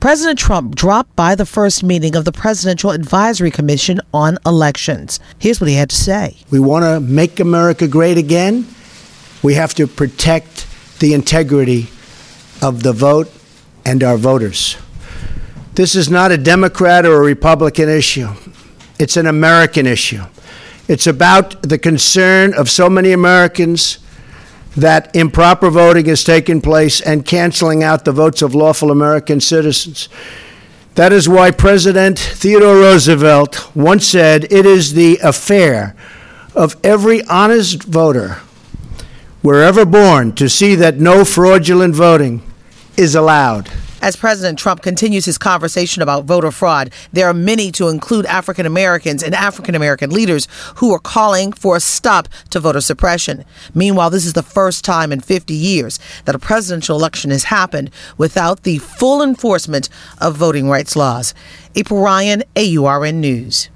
President Trump dropped by the first meeting of the Presidential Advisory Commission on Elections. Here's what he had to say. We want to make America great again. We have to protect the integrity of the vote and our voters. This is not a Democrat or a Republican issue. It's an American issue. It's about the concern of so many Americans that improper voting has taken place and canceling out the votes of lawful American citizens. That is why President Theodore Roosevelt once said, "It is the affair of every honest voter, wherever born, to see that no fraudulent voting is allowed." As President Trump continues his conversation about voter fraud, there are many, to include African Americans and African American leaders, who are calling for a stop to voter suppression. Meanwhile, this is the first time in 50 years that a presidential election has happened without the full enforcement of voting rights laws. April Ryan, AURN News.